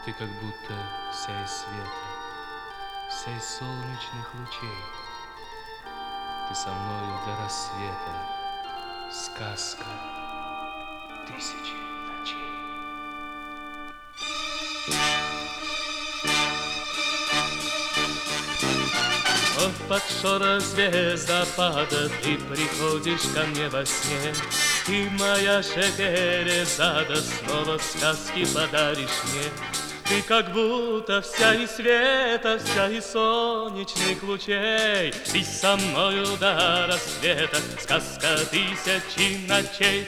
Ты как будто вся из света, вся из солнечных лучей. Ты со мною до рассвета, сказка тысячи ночей. Вот под шорох звездопада ты приходишь ко мне во сне, и моя Шехерезада снова сказки подаришь мне. Ты как будто вся из света, вся из солнечных лучей. Ты со мною до рассвета, сказка тысячи ночей.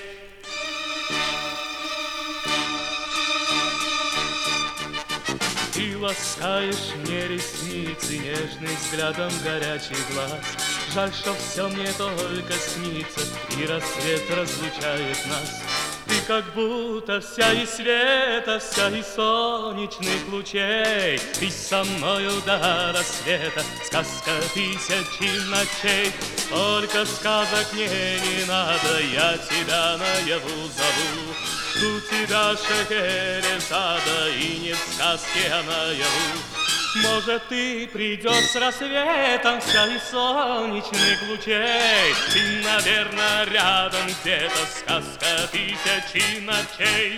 Ты ласкаешь мне ресницы нежным взглядом горячих глаз. Жаль, что все мне только снится, и рассвет разлучает нас. Ты как будто вся из света, вся из солнечных лучей. Ты со мною до рассвета, сказка тысячи ночей. Только сказок мне не надо, я тебя наяву зову. У тебя Шехерезада, и не в сказке, а наяву. Может, ты придешь с рассветом, вся из солнечных лучей. Ты, наверное, рядом где-то, сказка тысячи ночей.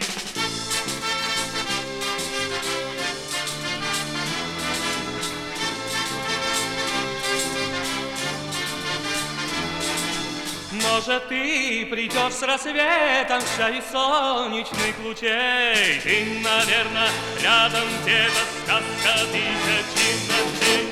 Может, ты придешь с рассветом, вся из солнечных лучей. Ты, наверное, рядом где-то, сказка тысячи ночей.